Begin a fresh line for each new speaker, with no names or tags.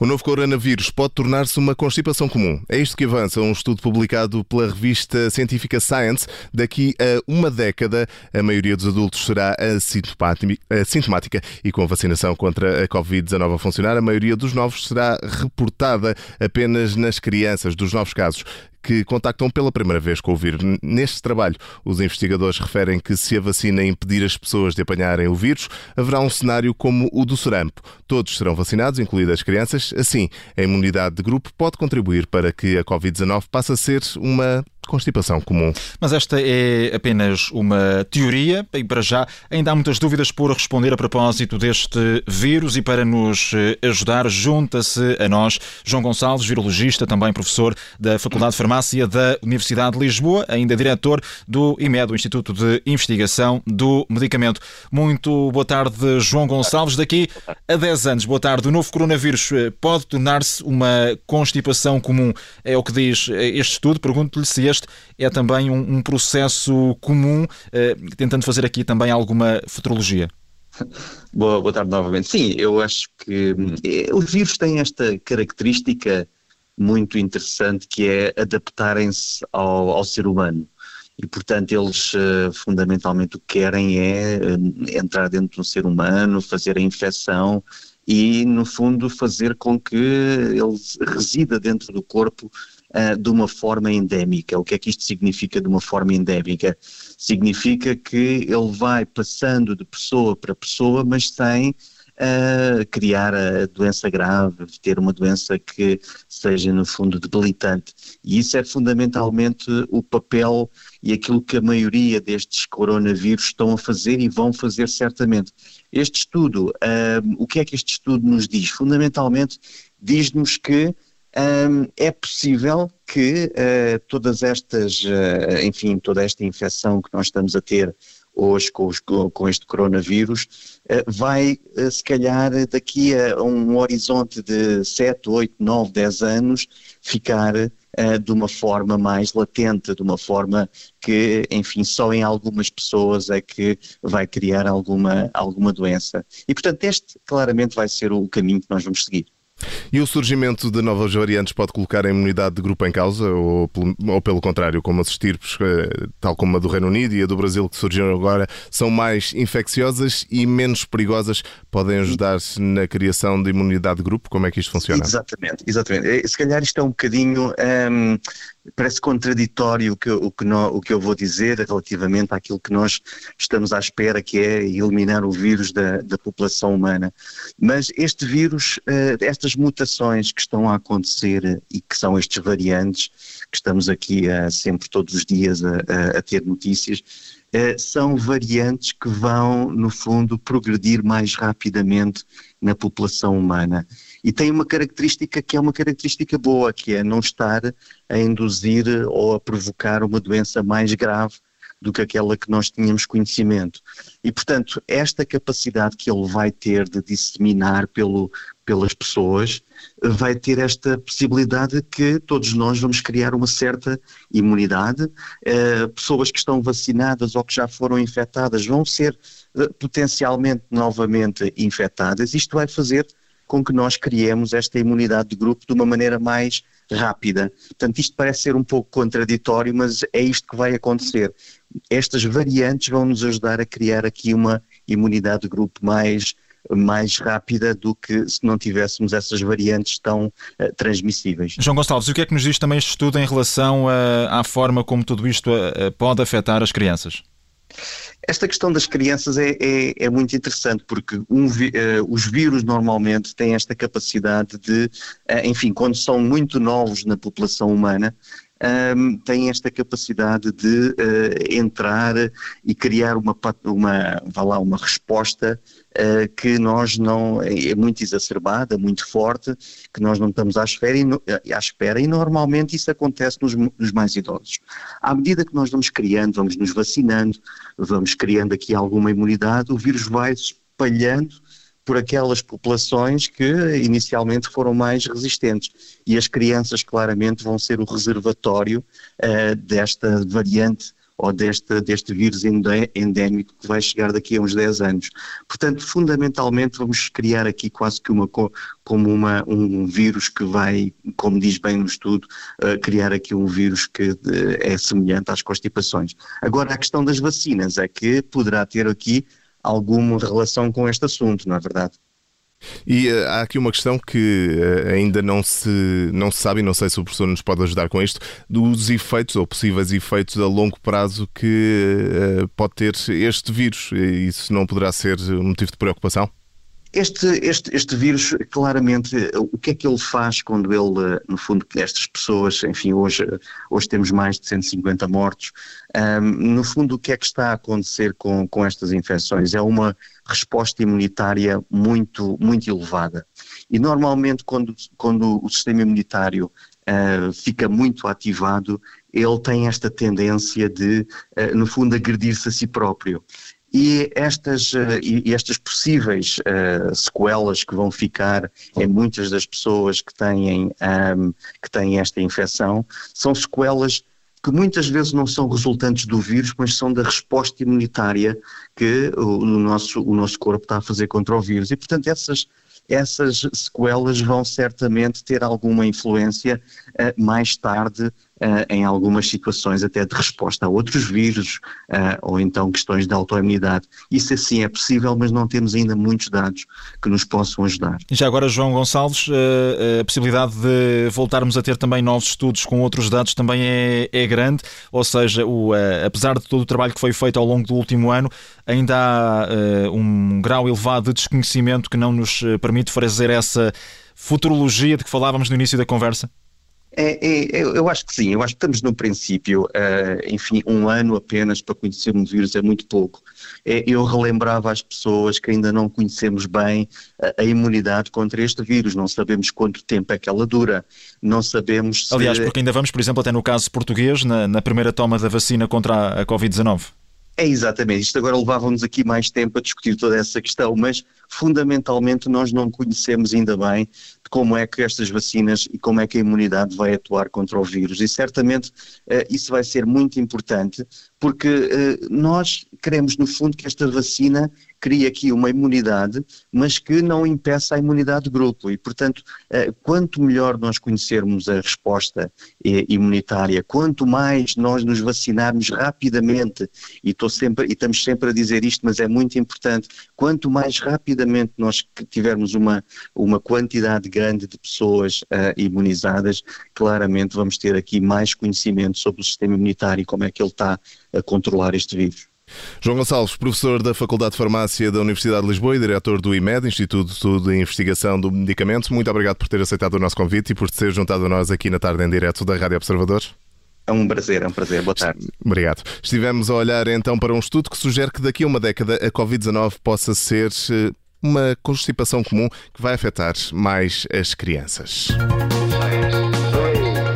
O novo coronavírus pode tornar-se uma constipação comum. É isto que avança um estudo publicado pela revista científica Science. Daqui a uma década, a maioria dos adultos será assintomática e com a vacinação contra a Covid-19 a funcionar, a maioria dos novos será reportada apenas nas crianças dos novos casos que contactam pela primeira vez com o vírus. Neste trabalho, os investigadores referem que se a vacina impedir as pessoas de apanharem o vírus, haverá um cenário como o do sarampo. Todos serão vacinados, incluídas as crianças. Assim, a imunidade de grupo pode contribuir para que a Covid-19 passe a ser uma constipação comum.
Mas esta é apenas uma teoria e para já ainda há muitas dúvidas por responder a propósito deste vírus e para nos ajudar junta-se a nós João Gonçalves, virologista, também professor da Faculdade de Farmácia da Universidade de Lisboa, ainda diretor do IMED, do Instituto de Investigação do Medicamento. Muito boa tarde, João Gonçalves. Daqui a 10 anos, boa tarde, o novo coronavírus pode tornar-se uma constipação comum? É o que diz este estudo. Pergunto-lhe se este é também um processo comum, tentando fazer aqui também alguma futurologia.
Boa tarde novamente. Sim, eu acho que o vírus tem esta característica muito interessante que é adaptarem-se ao ser humano. E, portanto, eles fundamentalmente o que querem é entrar dentro do ser humano, fazer a infecção e, no fundo, fazer com que ele resida dentro do corpo de uma forma endémica. O que é que isto significa de uma forma endémica? Significa que ele vai passando de pessoa para pessoa, mas sem criar a doença grave, ter uma doença que seja, no fundo, debilitante. E isso é fundamentalmente o papel e aquilo que a maioria destes coronavírus estão a fazer e vão fazer certamente. Este estudo, o que é que este estudo nos diz? Fundamentalmente diz-nos que é possível que toda esta infecção que nós estamos a ter hoje com este coronavírus vai, se calhar, daqui a um horizonte de 7, 8, 9, 10 anos, ficar de uma forma mais latente, de uma forma que, enfim, só em algumas pessoas é que vai criar alguma doença. E, portanto, este claramente vai ser o caminho que nós vamos seguir.
E o surgimento de novas variantes pode colocar a imunidade de grupo em causa ou pelo contrário, como as estirpes, tal como a do Reino Unido e a do Brasil que surgiram agora, são mais infecciosas e menos perigosas, podem ajudar-se na criação de imunidade de grupo? Como é que isto funciona?
Exatamente. Se calhar isto é um bocadinho, parece contraditório o que eu vou dizer relativamente àquilo que nós estamos à espera, que é eliminar o vírus da população humana. Mas este vírus, estas mutações que estão a acontecer e que são estes variantes, que estamos aqui sempre todos os dias a ter notícias, são variantes que vão, no fundo, progredir mais rapidamente na população humana. E tem uma característica que é uma característica boa, que é não estar a induzir ou a provocar uma doença mais grave do que aquela que nós tínhamos conhecimento. E, portanto, esta capacidade que ele vai ter de disseminar pelas pessoas, vai ter esta possibilidade de que todos nós vamos criar uma certa imunidade. Pessoas que estão vacinadas ou que já foram infectadas vão ser potencialmente novamente infectadas. Isto vai fazer com que nós criemos esta imunidade de grupo de uma maneira mais rápida. Portanto, isto parece ser um pouco contraditório, mas é isto que vai acontecer. Estas variantes vão nos ajudar a criar aqui uma imunidade de grupo mais rápida do que se não tivéssemos essas variantes tão transmissíveis.
João Gonçalves, e o que é que nos diz também este estudo em relação à forma como tudo isto pode afetar as crianças?
Esta questão das crianças é muito interessante porque os vírus normalmente têm esta capacidade de, enfim, quando são muito novos na população humana, têm esta capacidade de entrar e criar uma resposta que nós não, é muito exacerbada, muito forte, que nós não estamos à espera e normalmente isso acontece nos mais idosos. À medida que nós vamos criando, vamos nos vacinando, vamos criando aqui alguma imunidade, o vírus vai se espalhando por aquelas populações que inicialmente foram mais resistentes. E as crianças claramente vão ser o reservatório desta variante ou deste vírus endémico que vai chegar daqui a uns 10 anos. Portanto, fundamentalmente vamos criar aqui quase que um vírus que vai, como diz bem no estudo, criar aqui um vírus que é semelhante às constipações. Agora, a questão das vacinas é que poderá ter aqui alguma relação com este assunto, não é verdade?
E há aqui uma questão que ainda não se sabe, e não sei se o professor nos pode ajudar com isto, dos efeitos ou possíveis efeitos a longo prazo que pode ter este vírus. Isso não poderá ser um motivo de preocupação?
Este vírus, claramente, o que é que ele faz quando ele, no fundo, estas pessoas, enfim, hoje temos mais de 150 mortos, no fundo, o que é que está a acontecer com estas infecções? É uma resposta imunitária muito, muito elevada. E normalmente, quando o sistema imunitário fica muito ativado, ele tem esta tendência de, no fundo, agredir-se a si próprio. E estas possíveis sequelas que vão ficar em muitas das pessoas que têm esta infecção são sequelas que muitas vezes não são resultantes do vírus, mas são da resposta imunitária que o nosso corpo está a fazer contra o vírus. E, portanto, essas sequelas vão certamente ter alguma influência mais tarde em algumas situações até de resposta a outros vírus ou então questões de autoimunidade. Isso assim é possível, mas não temos ainda muitos dados que nos possam ajudar.
E já agora, João Gonçalves, a possibilidade de voltarmos a ter também novos estudos com outros dados também é grande, ou seja, apesar de todo o trabalho que foi feito ao longo do último ano, ainda há um grau elevado de desconhecimento que não nos permite fazer essa futurologia de que falávamos no início da conversa?
Eu acho que sim, eu acho que estamos no princípio, enfim, um ano apenas para conhecer um vírus é muito pouco. Eu relembrava às pessoas que ainda não conhecemos bem a imunidade contra este vírus, não sabemos quanto tempo é que ela dura, não sabemos se...
Aliás, porque ainda vamos, por exemplo, até no caso português, na primeira toma da vacina contra a Covid-19.
Exatamente, isto agora levava-nos aqui mais tempo a discutir toda essa questão, mas fundamentalmente nós não conhecemos ainda bem de como é que estas vacinas e como é que a imunidade vai atuar contra o vírus, e certamente isso vai ser muito importante, porque nós queremos no fundo que esta vacina crie aqui uma imunidade, mas que não impeça a imunidade de grupo, e portanto quanto melhor nós conhecermos a resposta imunitária, quanto mais nós nos vacinarmos rapidamente, e estamos sempre a dizer isto, mas é muito importante, quanto mais rapidamente nós tivermos uma quantidade grande de pessoas imunizadas, claramente vamos ter aqui mais conhecimento sobre o sistema imunitário e como é que ele está a controlar este vírus.
João Gonçalves, professor da Faculdade de Farmácia da Universidade de Lisboa e diretor do IMED, Instituto de Investigação do Medicamento, muito obrigado por ter aceitado o nosso convite e por ter juntado a nós aqui na tarde em direto da Rádio Observador.
É um prazer. Boa tarde.
Obrigado. Estivemos a olhar então para um estudo que sugere que daqui a uma década a Covid-19 possa ser uma constipação comum que vai afetar mais as crianças.